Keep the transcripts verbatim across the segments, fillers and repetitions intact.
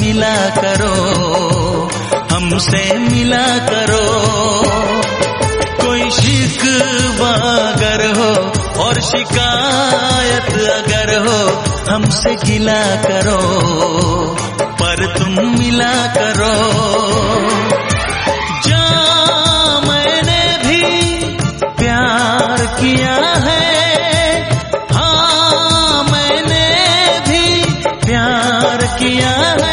मिला करो, हमसे मिला करो। कोई शिकवा अगर हो और शिकायत अगर हो, हमसे गिला करो, पर तुम मिला करो। जा मैंने भी प्यार किया है, हाँ मैंने भी प्यार किया है।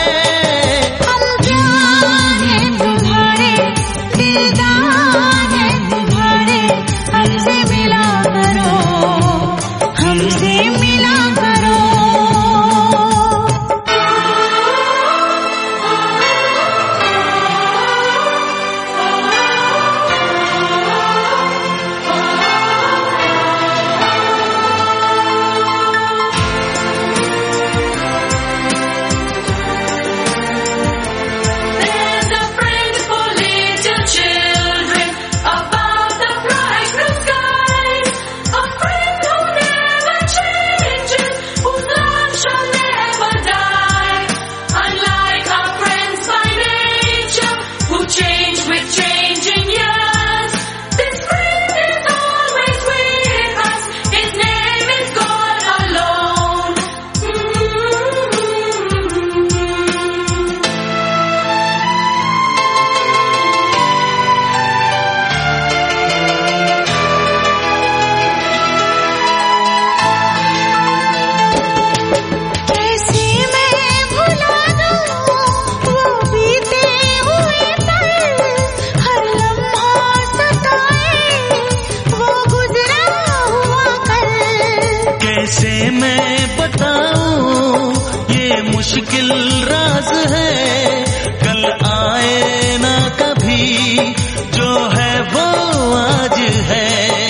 कैसे मैं बताऊं ये मुश्किल राज है, कल आए ना कभी, जो है वो आज है।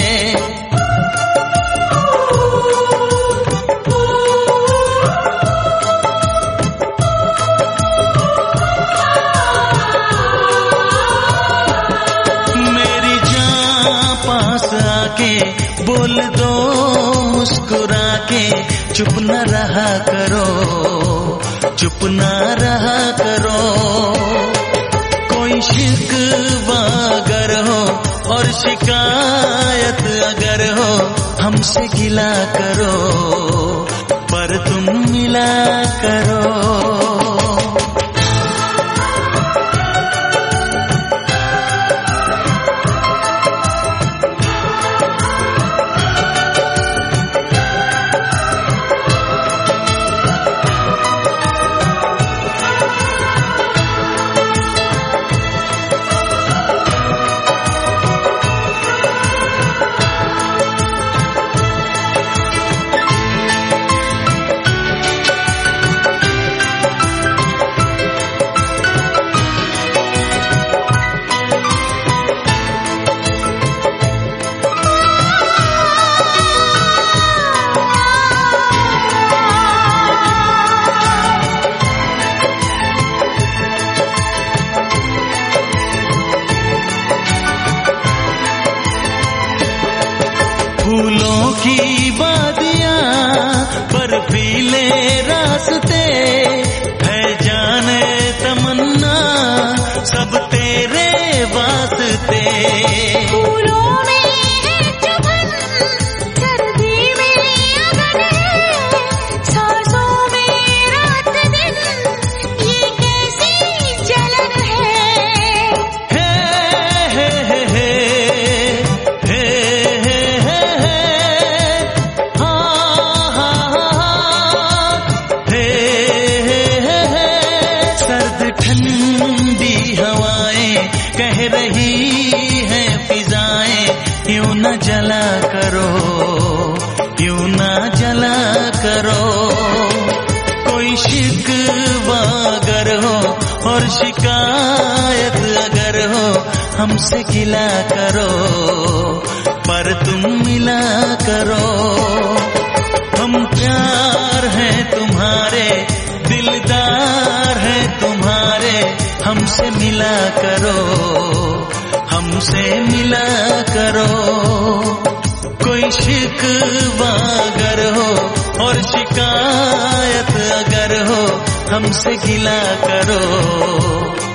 मेरी जान पास आके बोल दो मुस्कुरा के, चुप न रहा करो, चुप न रहा करो। कोई शिकवा अगर हो और शिकायत अगर हो, हमसे गिला करो, पर तुम मिला करो। फूलों की वादियाँ बर्फीले रास्ते, है जाने तमन्ना सब तेरे वास्ते। फूलों में है चुभन, सर्दी में अगन है, सांसों में रात दिन, ये कैसी जलन है। हे हे हे ठंडी हवाएं कह रही हैं फिजाएं, यूं न जला करो, यूं न जला करो। कोई शिकवा अगर हो और शिकायत अगर हो, हमसे गिला करो, पर तुम मिला करो। हम प्यार हैं तुम्हारे, दिलदार हैं तुम्हारे, हमसे मिला करो, हमसे मिला करो। कोई शिकवा अगर हो और शिकायत अगर हो, हमसे गिला करो।